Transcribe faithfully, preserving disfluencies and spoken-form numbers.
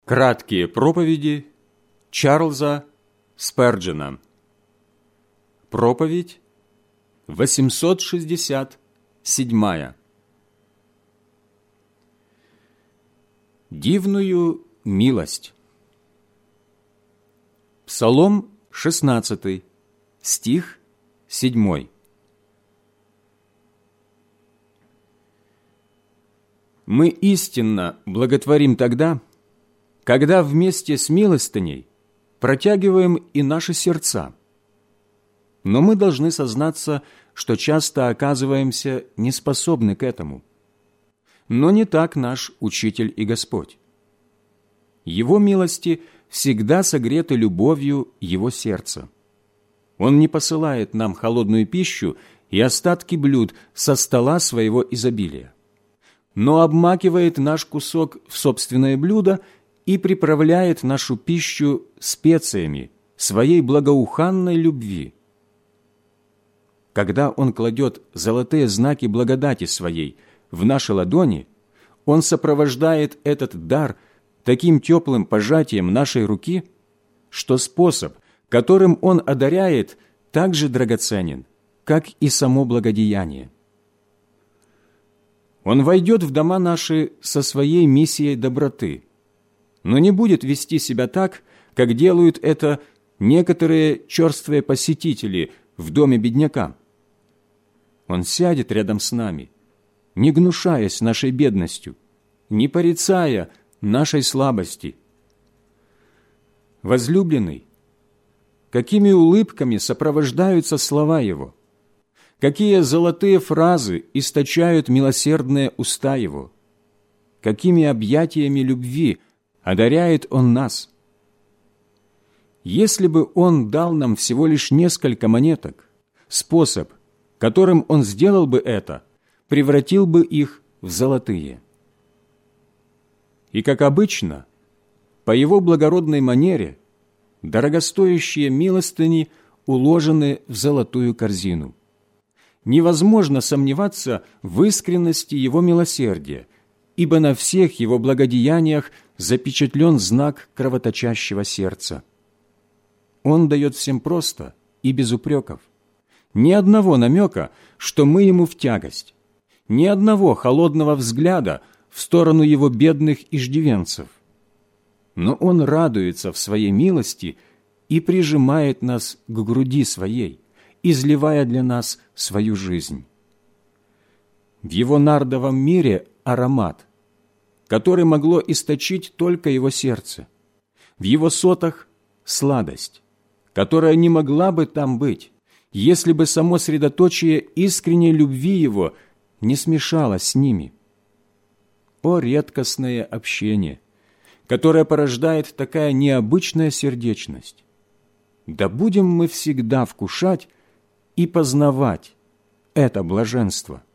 Краткие проповеди Чарльза Сперджена. Проповедь восемьсот шестьдесят седьмая. Дивную милость. Псалом шестнадцатый, стих седьмой. Мы истинно благотворим тогда, когда вместе с милостыней протягиваем и наши сердца. Но мы должны сознаться, что часто оказываемся неспособны к этому. Но не так наш Учитель и Господь. Его милости всегда согреты любовью Его сердца. Он не посылает нам холодную пищу и остатки блюд со стола своего изобилия, но обмакивает наш кусок в собственное блюдо и приправляет нашу пищу специями своей благоуханной любви. Когда Он кладет золотые знаки благодати Своей в наши ладони, Он сопровождает этот дар таким теплым пожатием нашей руки, что способ, которым Он одаряет, так же драгоценен, как и само благодеяние. Он войдет в дома наши со своей миссией доброты, но не будет вести себя так, как делают это некоторые черствые посетители в доме бедняка. Он сядет рядом с нами, не гнушаясь нашей бедностью, не порицая нашей слабости. Возлюбленный, какими улыбками сопровождаются слова Его, какие золотые фразы источают милосердные уста Его, какими объятиями любви одаряет Он нас. Если бы Он дал нам всего лишь несколько монеток, способ, которым Он сделал бы это, превратил бы их в золотые. И, как обычно, по Его благородной манере дорогостоящие милостыни уложены в золотую корзину. Невозможно сомневаться в искренности Его милосердия, ибо на всех Его благодеяниях запечатлен знак кровоточащего сердца. Он дает всем просто и без упреков. Ни одного намека, что мы Ему в тягость, ни одного холодного взгляда в сторону Его бедных иждивенцев. Но Он радуется в Своей милости и прижимает нас к груди Своей, изливая для нас свою жизнь. В Его нардовом мире аромат, который могло источить только Его сердце. В Его сотах сладость, которая не могла бы там быть, если бы само средоточие искренней любви Его не смешалось с ними. О, редкостное общение, которое порождает такая необычная сердечность! Да будем мы всегда вкушать и познавать это блаженство.